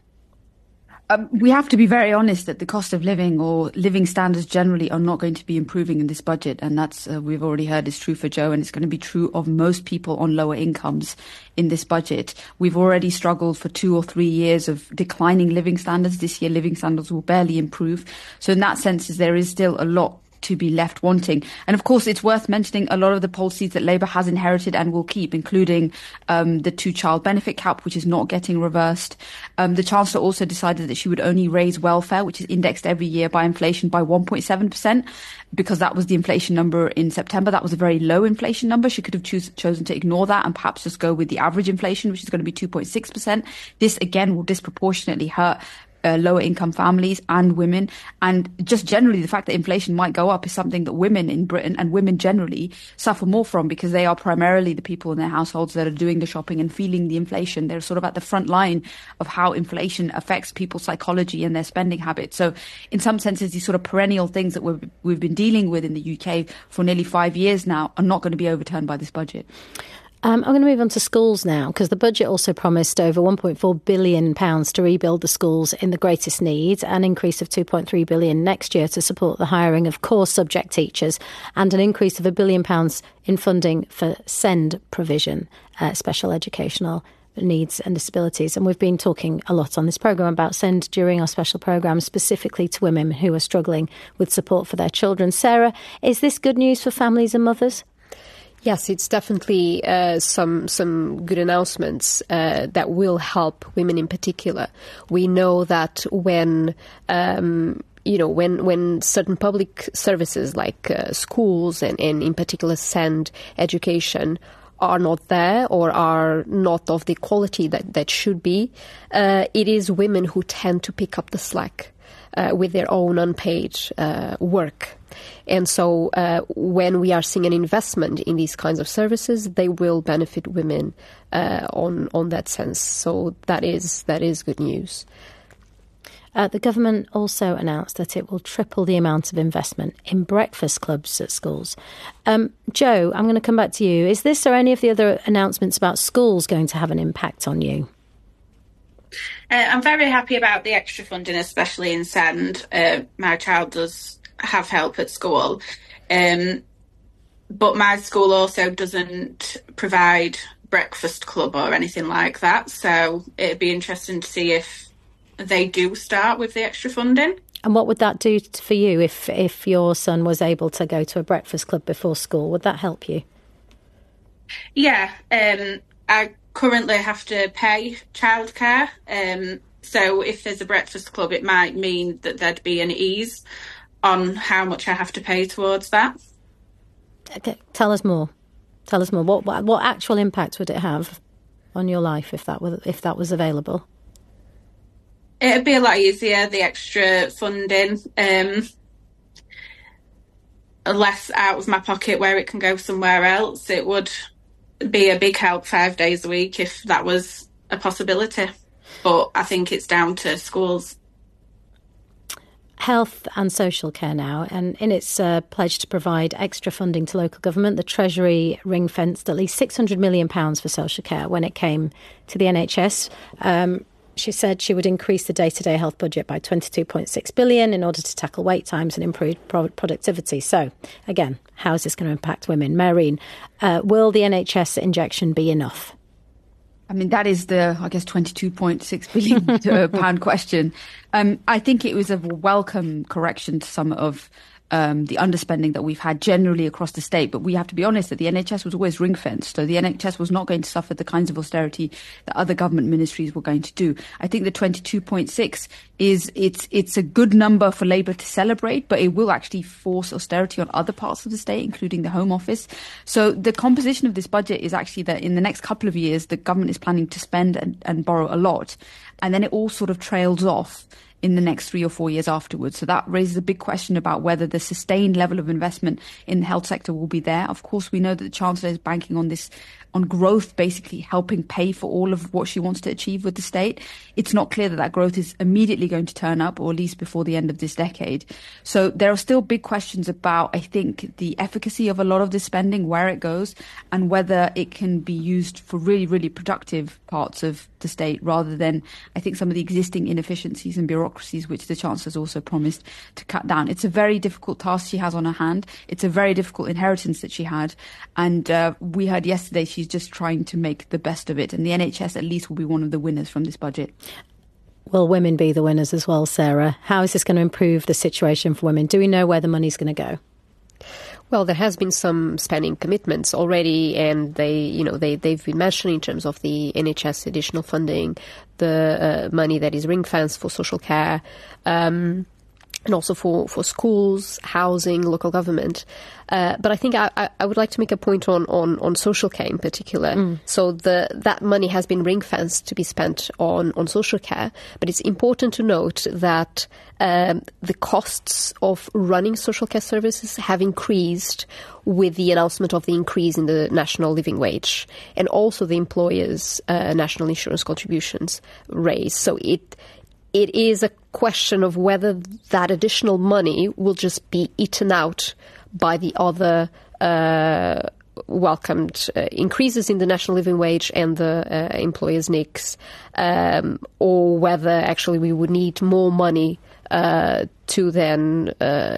Um, we have to be very honest that the cost of living or living standards generally are not going to be improving in this budget. And that's, uh, we've already heard, is true for Joe, and it's going to be true of most people on lower incomes in this budget. We've already struggled for two or three years of declining living standards. This year, living standards will barely improve. So in that sense, there is still a lot to be left wanting. And of course, it's worth mentioning a lot of the policies that Labour has inherited and will keep, including um, the two-child benefit cap, which is not getting reversed. Um, the Chancellor also decided that she would only raise welfare, which is indexed every year by inflation, by one point seven percent, because that was the inflation number in September. That was a very low inflation number. She could have choose, chosen to ignore that and perhaps just go with the average inflation, which is going to be two point six percent. This, again, will disproportionately hurt Uh, lower income families and women. And just generally, the fact that inflation might go up is something that women in Britain and women generally suffer more from, because they are primarily the people in their households that are doing the shopping and feeling the inflation. They're sort of at the front line of how inflation affects people's psychology and their spending habits. So in some senses, these sort of perennial things that we've, we've been dealing with in the U K for nearly five years now are not going to be overturned by this budget. Um, I'm going to move on to schools now, because the budget also promised over one point four billion pounds to rebuild the schools in the greatest need, an increase of two point three billion pounds next year to support the hiring of core subject teachers, and an increase of a billion pounds in funding for SEND provision, uh, special educational needs and disabilities. And we've been talking a lot on this programme about SEND during our special programme, specifically to women who are struggling with support for their children. Sarah, is this good news for families and mothers? Yes, it's definitely uh, some some good announcements uh, that will help women in particular. We know that when um, you know when when certain public services like uh, schools and, and in particular SEND education are not there or are not of the quality that that should be, uh, it is women who tend to pick up the slack uh, with their own unpaid uh, work. And so uh, when we are seeing an investment in these kinds of services, they will benefit women uh, on on that sense. So that is that is good news. Uh, the government also announced that it will triple the amount of investment in breakfast clubs at schools. Um, Joe, I'm going to come back to you. Is this or any of the other announcements about schools going to have an impact on you? Uh, I'm very happy about the extra funding, especially in SEND. Uh, my child does have help at school, um, but my school also doesn't provide breakfast club or anything like that, so it'd be interesting to see if they do start with the extra funding. And what would that do for you if if your son was able to go to a breakfast club before school? Would that help you? Yeah, um, I currently have to pay childcare, um, so if there's a breakfast club, it might mean that there'd be an ease on how much I have to pay towards that. Okay, tell us more. Tell us more. What, what what actual impact would it have on your life if that was if that was available? It'd be a lot easier, the extra funding, um, less out of my pocket where it can go somewhere else. It would be a big help five days a week if that was a possibility. But I think it's down to schools. Health and social care now, and in its uh, pledge to provide extra funding to local government, the Treasury ring-fenced at least six hundred million pounds for social care when it came to the N H S. Um, she said she would increase the day-to-day health budget by twenty-two point six billion pounds in order to tackle wait times and improve pro- productivity. So, again, how is this going to impact women? Maureen, uh, will the N H S injection be enough? I mean, that is the, I guess, twenty-two point six billion pound question. Um, I think it was a welcome correction to some of um, the underspending that we've had generally across the state. But we have to be honest that the N H S was always ring-fenced. So the N H S was not going to suffer the kinds of austerity that other government ministries were going to do. I think the twenty-two point six is it's it's a good number for Labour to celebrate, but it will actually force austerity on other parts of the state, including the Home Office. So the composition of this budget is actually that in the next couple of years, the government is planning to spend and, and borrow a lot. And then it all sort of trails off in the next three or four years afterwards. So that raises a big question about whether the sustained level of investment in the health sector will be there. Of course, we know that the Chancellor is banking on this, on growth, basically helping pay for all of what she wants to achieve with the state. It's not clear that that growth is immediately going to turn up, or at least before the end of this decade. So there are still big questions about, I think, the efficacy of a lot of this spending, where it goes, and whether it can be used for really, really productive parts of the state, rather than, I think, some of the existing inefficiencies and bureaucracies which the Chancellor's also promised to cut down. It's a very difficult task she has on her hand. It's a very difficult inheritance that she had. And uh, we heard yesterday she's just trying to make the best of it. And the N H S at least will be one of the winners from this budget. Will women be the winners as well, Sarah? How is this going to improve the situation for women? Do we know where the money's going to go? Well, there has been some spending commitments already, and they, you know, they, they've been mentioned in terms of the N H S additional funding, the uh, money that is ring-fenced for social care, um, and also for, for schools, housing, local government. Uh, but I think I, I would like to make a point on, on, on social care in particular. Mm. So the that money has been ring-fenced to be spent on, on social care, but it's important to note that um, the costs of running social care services have increased with the announcement of the increase in the national living wage, and also the employers' uh, national insurance contributions raised. So it it is a question of whether that additional money will just be eaten out by the other uh, welcomed uh, increases in the national living wage and the uh, employers' N I Cs, um, or whether actually we would need more money uh, to then uh,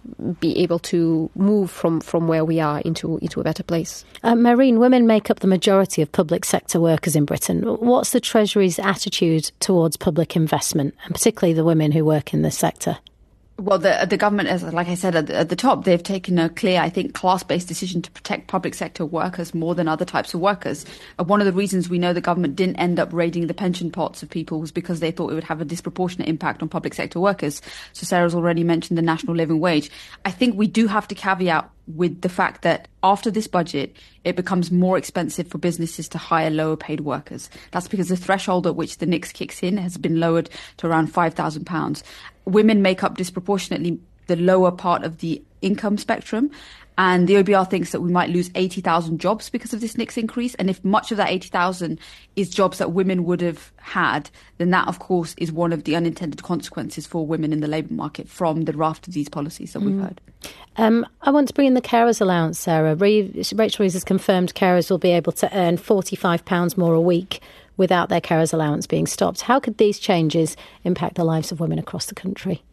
be able to move from, from where we are into into a better place. Uh, Maureen, women make up the majority of public sector workers in Britain. What's the Treasury's attitude towards public investment, and particularly the women who work in this sector? Well, the the government, as like I said at the, at the top, they've taken a clear, I think, class-based decision to protect public sector workers more than other types of workers. Uh, one of the reasons we know the government didn't end up raiding the pension pots of people was because they thought it would have a disproportionate impact on public sector workers. So Sarah's already mentioned the national living wage. I think we do have to caveat with the fact that after this budget, it becomes more expensive for businesses to hire lower paid workers. That's because the threshold at which the N I C kicks in has been lowered to around five thousand pounds. Women make up disproportionately the lower part of the income spectrum. And the O B R thinks that we might lose eighty thousand jobs because of this N I C increase. And if much of that eighty thousand is jobs that women would have had, then that, of course, is one of the unintended consequences for women in the labour market from the raft of these policies that mm. we've heard. Um, I want to bring in the carers allowance, Sarah. Rachel Reeves has confirmed carers will be able to earn forty-five pounds more a week without their carers allowance being stopped. How could these changes impact the lives of women across the country?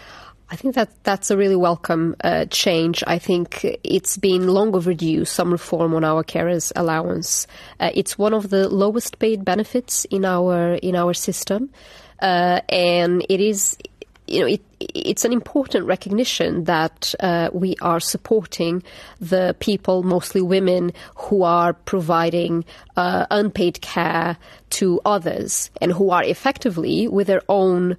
I think that that's a really welcome uh, change. I think it's been long overdue, some reform on our carers allowance. Uh, it's one of the lowest paid benefits in our in our system, uh, and it is, you know, it, it's an important recognition that uh, we are supporting the people, mostly women, who are providing uh, unpaid care to others and who are effectively, with their own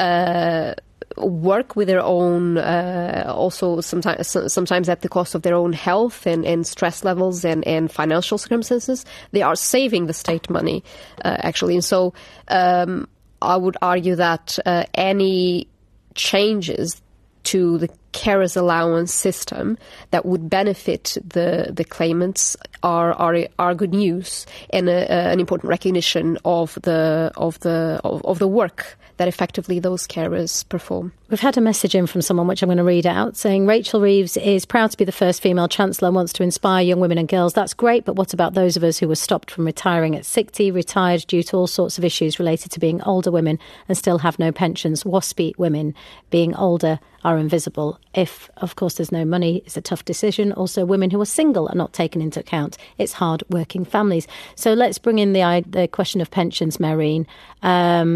Uh, work with their own, uh, also sometimes sometimes at the cost of their own health and, and stress levels and, and financial circumstances, they are saving the state money, uh, actually. And so um, I would argue that uh, any changes to the carers allowance system that would benefit the, the claimants are, are are good news, and a, a, an important recognition of the of the of, of the work that effectively those carers perform. We've had a message in from someone, which I'm going to read out, saying Rachel Reeves is proud to be the first female Chancellor and wants to inspire young women and girls. That's great, but what about those of us who were stopped from retiring at sixty, retired due to all sorts of issues related to being older women and still have no pensions? WASPy women being older are invisible. If, of course, there's no money, it's a tough decision. Also, women who are single are not taken into account. It's hard-working families. So let's bring in the, the question of pensions, Maureen. Um,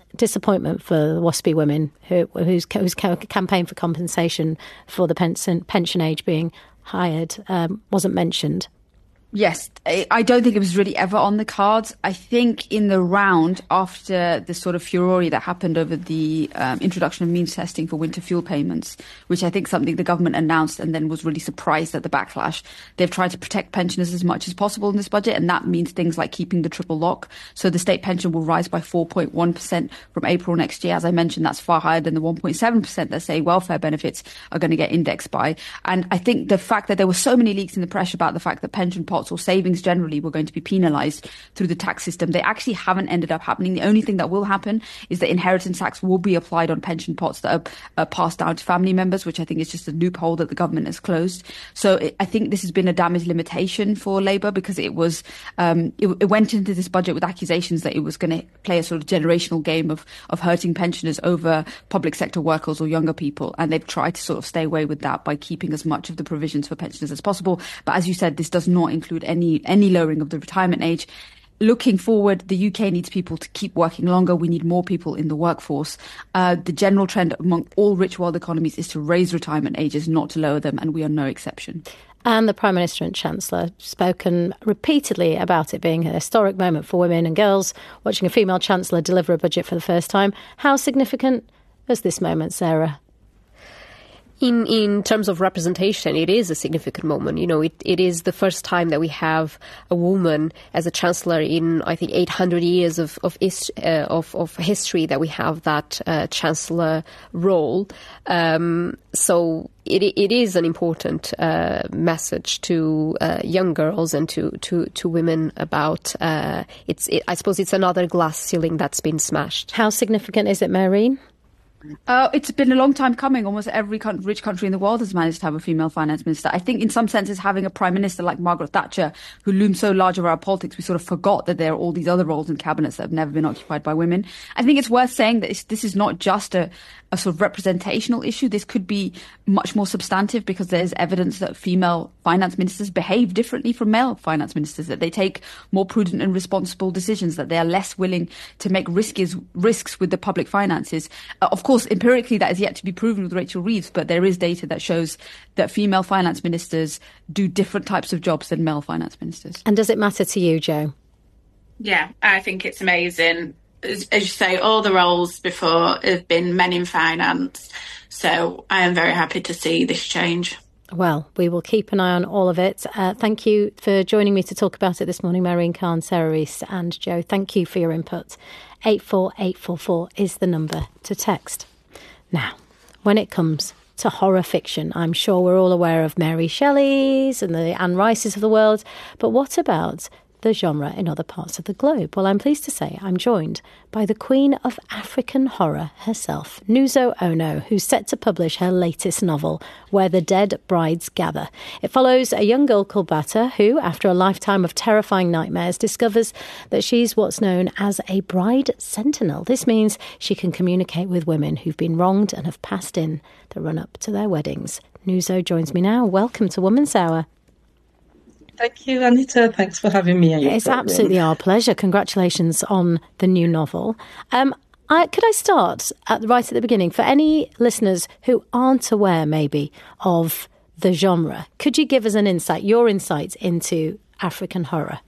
disappointment for the WASPI women who, whose, whose campaign for compensation for the pension, pension age being hired um, wasn't mentioned. Yes, I don't think it was really ever on the cards. I think in the round, after the sort of furore that happened over the um, introduction of means testing for winter fuel payments, which I think something the government announced and then was really surprised at the backlash, they've tried to protect pensioners as much as possible in this budget, and that means things like keeping the triple lock. So the state pension will rise by four point one percent from April next year. As I mentioned, that's far higher than the one point seven percent that, say, welfare benefits are going to get indexed by. And I think the fact that there were so many leaks in the press about the fact that pension pots or savings generally were going to be penalised through the tax system, they actually haven't ended up happening. The only thing that will happen is that inheritance tax will be applied on pension pots that are uh, passed down to family members, which I think is just a loophole that the government has closed. So it, I think this has been a damage limitation for Labour, because it was um, it, it went into this budget with accusations that it was going to play a sort of generational game of of hurting pensioners over public sector workers or younger people, and they've tried to sort of stay away with that by keeping as much of the provisions for pensioners as possible. But as you said, this does not include any any lowering of the retirement age. Looking forward, the U K needs people to keep working longer. We need more people in the workforce. Uh, the general trend among all rich world economies is to raise retirement ages, not to lower them, and we are no exception. And the Prime Minister and Chancellor spoken repeatedly about it being a historic moment for women and girls, watching a female Chancellor deliver a budget for the first time. How significant is this moment, Sarah? In in terms of representation, it is a significant moment. You know, it, it is the first time that we have a woman as a chancellor in, I think, eight hundred years of of, uh, of, of history that we have that uh, chancellor role. Um, so it it is an important uh, message to uh, young girls and to to, to women about uh, it's. It, I suppose it's another glass ceiling that's been smashed. How significant is it, Maureen? Uh, it's been a long time coming. Almost every con- rich country in the world has managed to have a female finance minister. I think in some senses having a prime minister like Margaret Thatcher, who looms so large over our politics, we sort of forgot that there are all these other roles in cabinets that have never been occupied by women. I think it's worth saying that it's, this is not just a, a sort of representational issue. This could be much more substantive, because there's evidence that female finance ministers behave differently from male finance ministers, that they take more prudent and responsible decisions, that they are less willing to make risks, risks with the public finances. Uh, of course, empirically, that is yet to be proven with Rachel Reeves, but there is data that shows that female finance ministers do different types of jobs than male finance ministers. And does it matter to you, Jo? Yeah, I think it's amazing. As, as you say, all the roles before have been men in finance, so I am very happy to see this change. Well, we will keep an eye on all of it. Uh, thank you for joining me to talk about it this morning, Maureen Khan, Sarah Rees and Jo. Thank you for your input. eight four eight four four is the number to text. Now, when it comes to horror fiction, I'm sure we're all aware of Mary Shelley's and the Anne Rices of the world, but what about the genre in other parts of the globe? Well, I'm pleased to say I'm joined by the queen of African horror herself, Nuzo Ono, who's set to publish her latest novel, Where the Dead Brides Gather. It follows a young girl called Bata, who, after a lifetime of terrifying nightmares, discovers that she's what's known as a bride sentinel. This means she can communicate with women who've been wronged and have passed in the run-up to their weddings. Nuzo joins me now. Welcome to Woman's Hour. Thank you, Anita. Thanks for having me. It's absolutely our pleasure. Congratulations on the new novel. Um, I, could I start at, right at the beginning? For any listeners who aren't aware, maybe, of the genre, could you give us an insight, your insight into African horror?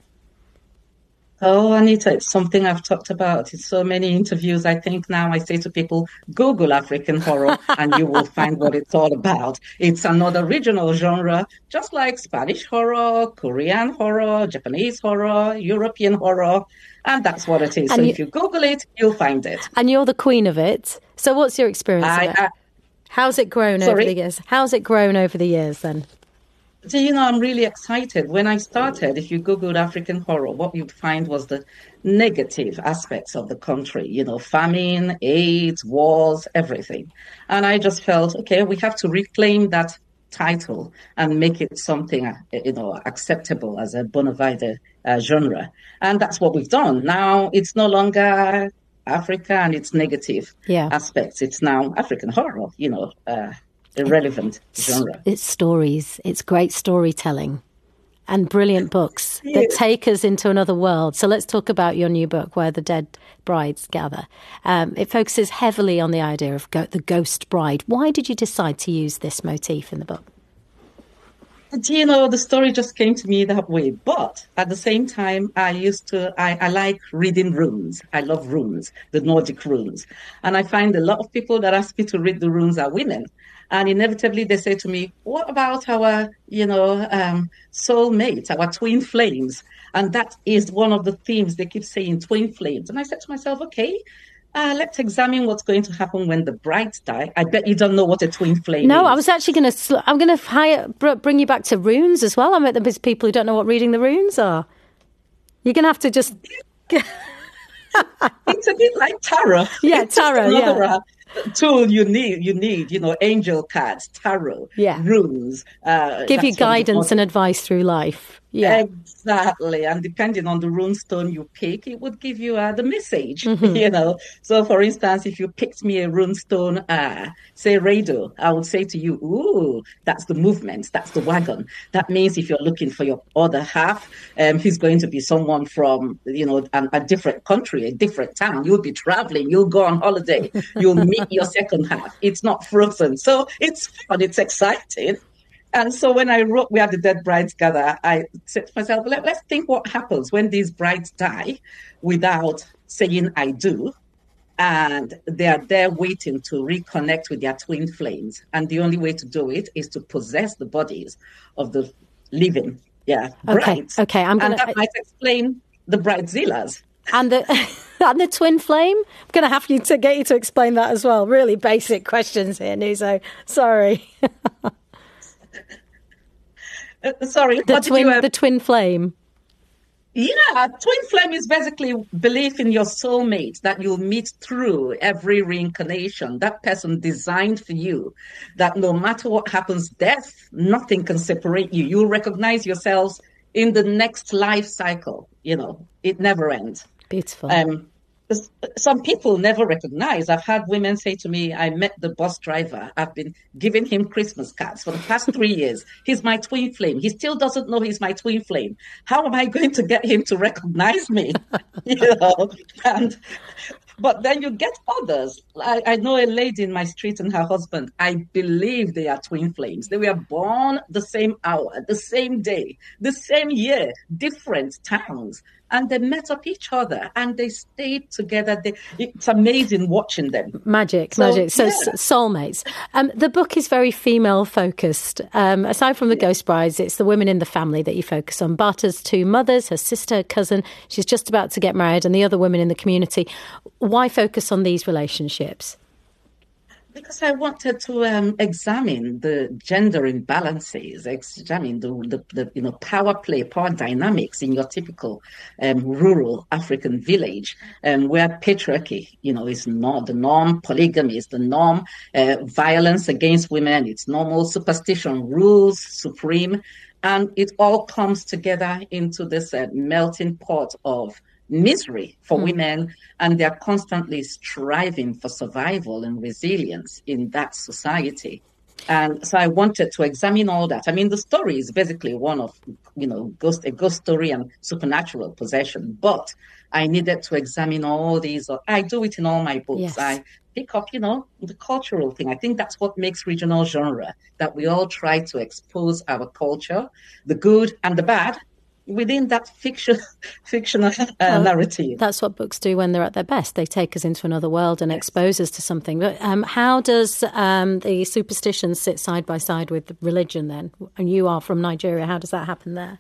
Oh, Anita, it's something I've talked about in so many interviews. I think now I say to people, Google African horror and you will find what it's all about. It's another regional genre, just like Spanish horror, Korean horror, Japanese horror, European horror. And that's what it is. And so you, if you Google it, you'll find it. And you're the queen of it. So what's your experience I, of it? I, How's it grown sorry? over the years? How's it grown over the years then? So, you know, I'm really excited. When I started, if you Googled African horror, what you'd find was the negative aspects of the country, you know, famine, AIDS, wars, everything. And I just felt, okay, we have to reclaim that title and make it something, you know, acceptable as a bona fide uh, genre. And that's what we've done. Now it's no longer Africa and its negative yeah. aspects. It's now African horror, you know, uh, irrelevant genre. It's stories. It's great storytelling. and brilliant books Yes. that take us into another world. So let's talk about your new book, Where the Dead Brides Gather. Um, it focuses heavily on the idea of go- the ghost bride. Why did you decide to use this motif in the book? Do you know, the story just came to me that way. But at the same time, I used to, I, I like reading runes. I love runes, the Nordic runes. And I find a lot of people that ask me to read the runes are women. And inevitably they say to me, what about our, you know, um, soulmates, our twin flames? And that is one of the themes they keep saying, twin flames. And I said to myself, okay, Uh, let's examine what's going to happen when the brides die. I bet you don't know what a twin flame no, is. No, I was actually going to. Sl- I'm going to hire, br- bring you back to runes as well. I met there's people who don't know what reading the runes are. You're going to have to just. It's a bit like tarot. Yeah, it's tarot. Another Yeah. uh, tool you need. You need, you know, angel cards, tarot, yeah. runes. Uh, Give you guidance and advice through life. Yeah, exactly. And depending on the rune stone you pick, it would give you uh, the message, mm-hmm. you know. So, for instance, if you picked me a rune stone, uh, say Rado, I would say to you, ooh, that's the movement, that's the wagon. That means if you're looking for your other half, um, he's going to be someone from, you know, a, a different country, a different town. You'll be traveling, you'll go on holiday, you'll meet your second half. It's not frozen. So it's fun, it's exciting. And so when I wrote Where the Dead Brides Gather, I said to myself, Let, let's think what happens when these brides die without saying I do. And they are there waiting to reconnect with their twin flames. And the only way to do it is to possess the bodies of the living yeah, brides. Okay, okay. I'm gonna, and that might explain the bridezillas. And the and the twin flame? I'm going to have you to get you to explain that as well. Really basic questions here, Nuzo. Sorry. Uh, sorry, the what twin, did you, uh, the twin flame. Yeah, twin flame is basically belief in your soulmate that you'll meet through every reincarnation. That person designed for you, that no matter what happens, death, nothing can separate you. You'll recognize yourselves in the next life cycle. You know, it never ends. Beautiful. Um, some people never recognize. I've had women say to me, I met the bus driver. I've been giving him Christmas cards for the past three years. He's my twin flame. He still doesn't know he's my twin flame. How am I going to get him to recognize me? you know, and but then you get others. I, I know a lady in my street and her husband. I believe they are twin flames. They were born the same hour, the same day, the same year, different towns. And they met up each other and they stayed together. They, it's amazing watching them. Magic, so, magic. So yeah. soulmates. Um, the book is very female focused. Um, aside from the yeah. ghost brides, it's the women in the family that you focus on. Barta's two mothers, her sister, her cousin. She's just about to get married, and the other women in the community. Why focus on these relationships? Because I wanted to um, examine the gender imbalances, examine the, the, the you know power play, power dynamics in your typical um, rural African village, um, where patriarchy, you know, is not the norm, polygamy is the norm, uh, violence against women, it's normal, superstition rules supreme, and it all comes together into this uh, melting pot of misery for mm. women, and they're constantly striving for survival and resilience in that society. And so I wanted to examine all that. I mean, the story is basically one of, you know, ghost, a ghost story and supernatural possession, but I needed to examine all these. I do it in all my books. Yes. I pick up, you know, the cultural thing. I think that's what makes regional genre, that we all try to expose our culture, the good and the bad, within that fiction, fictional uh, well, narrative. That's what books do when they're at their best. They take us into another world and yes. expose us to something. But um, how does um, the superstitions sit side by side with religion then? And you are from Nigeria. How does that happen there?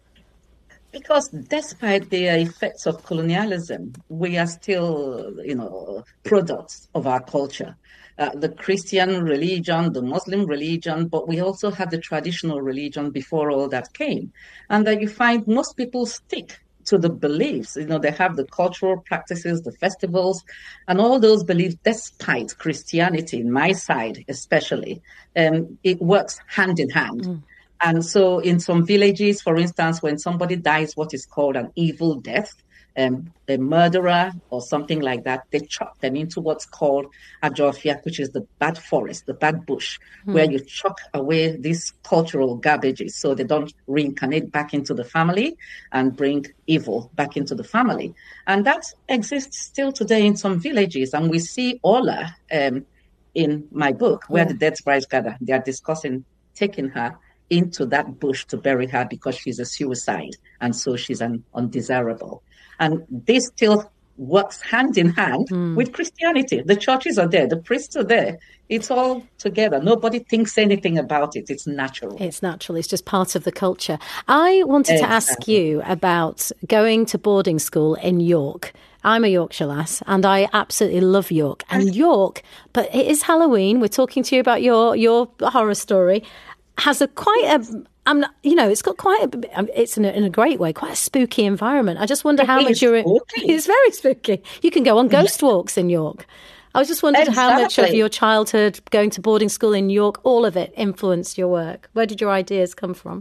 Because despite the effects of colonialism, we are still, you know, products of our culture. Uh, the Christian religion, the Muslim religion, but we also had the traditional religion before all that came. And that you find most people stick to the beliefs. You know, they have the cultural practices, the festivals, and all those beliefs, despite Christianity, in my side especially, um, it works hand in hand. Mm. And so in some villages, for instance, when somebody dies what is called an evil death, um, a murderer or something like that, they chuck them into what's called ajofia, which is the bad forest, the bad bush, mm. where you chuck away these cultural garbages so they don't reincarnate back into the family and bring evil back into the family. And that exists still today in some villages. And we see Ola um, in my book, where yeah. the dead brides gather. They are discussing taking her into that bush to bury her because she's a suicide. And so she's an undesirable. And this still works hand in hand mm. with Christianity. The churches are there. The priests are there. It's all together. Nobody thinks anything about it. It's natural. It's natural. It's just part of the culture. I wanted exactly. to ask you about going to boarding school in York. I'm a Yorkshire lass and I absolutely love York. And York, but it is Halloween. We're talking to you about your, your horror story. Has a quite a... I'm not, you know, it's got quite a, it's in a, in a great way, quite a spooky environment. I just wonder it how much you're, spooky. It's very spooky. You can go on ghost walks in York. I was just wondering exactly. how much of your childhood, going to boarding school in York, all of it influenced your work. Where did your ideas come from?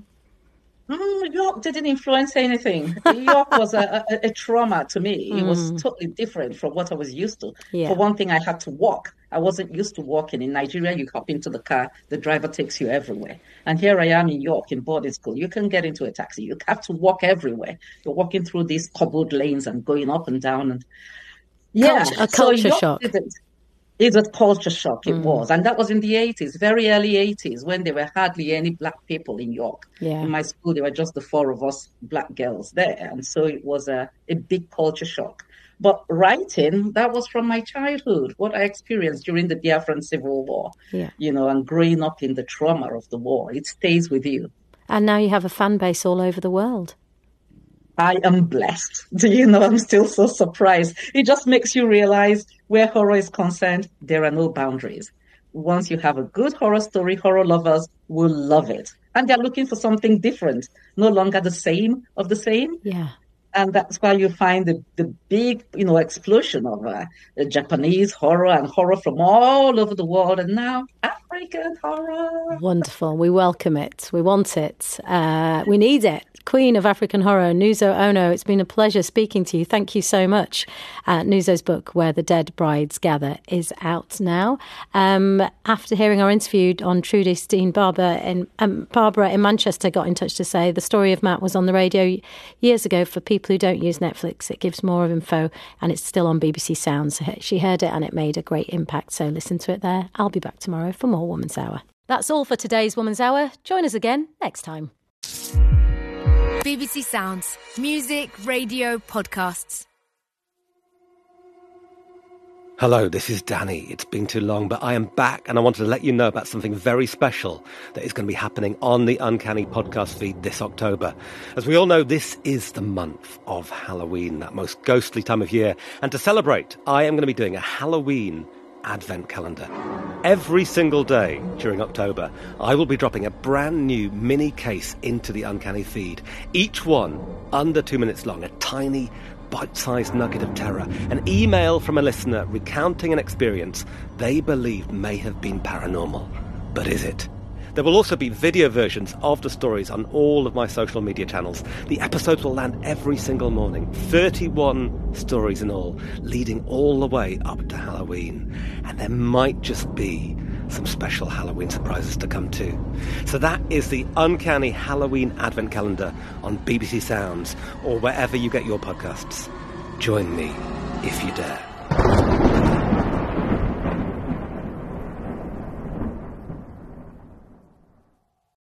Mm, York didn't influence anything. York was a, a, a trauma to me. It mm. was totally different from what I was used to. Yeah. For one thing, I had to walk. I wasn't used to walking. In Nigeria, you hop into the car, the driver takes you everywhere. And here I am in York in boarding school. You can get into a taxi. You have to walk everywhere. You're walking through these cobbled lanes and going up and down. And yeah, culture, a culture so shock. It's a culture shock, it mm. was. And that was in the eighties, very early eighties, when there were hardly any black people in York. Yeah. In my school, there were just the four of us black girls there. And so it was a, a big culture shock. But writing, that was from my childhood, what I experienced during the Biafran Civil War, yeah. you know, and growing up in the trauma of the war. It stays with you. And now you have a fan base all over the world. I am blessed. Do you know, I'm still so surprised. It just makes you realize where horror is concerned, there are no boundaries. Once you have a good horror story, horror lovers will love it. And they're looking for something different, no longer the same of the same. Yeah. And that's why you find the, the big, you know, explosion of uh, Japanese horror and horror from all over the world. And now African horror. Wonderful. We welcome it. We want it. Uh, we need it. Queen of African Horror, Nuzo Ono, it's been a pleasure speaking to you. Thank you so much. Uh, Nuzo's book, Where the Dead Brides Gather, is out now. Um, after hearing our interview on Trudy Steen, Barbara in, um, Barbara in Manchester got in touch to say the story of Matt was on the radio years ago. For people who don't use Netflix, it gives more of info and it's still on B B C Sounds. She heard it and it made a great impact, so listen to it there. I'll be back tomorrow for more Woman's Hour. That's all for today's Woman's Hour. Join us again next time. B B C Sounds. Music, radio, podcasts. Hello, this is Danny. It's been too long, but I am back and I wanted to let you know about something very special that is going to be happening on the Uncanny podcast feed this October. As we all know, this is the month of Halloween, that most ghostly time of year. And to celebrate, I am going to be doing a Halloween Advent calendar. Every single day during October, I will be dropping a brand new mini case into the Uncanny feed. Each one under two minutes long, a tiny bite-sized nugget of terror, an email from a listener recounting an experience they believed may have been paranormal. But is it? There will also be video versions of the stories on all of my social media channels. The episodes will land every single morning. thirty-one stories in all, leading all the way up to Halloween. And there might just be some special Halloween surprises to come too. So that is the Uncanny Halloween Advent Calendar on B B C Sounds or wherever you get your podcasts. Join me if you dare.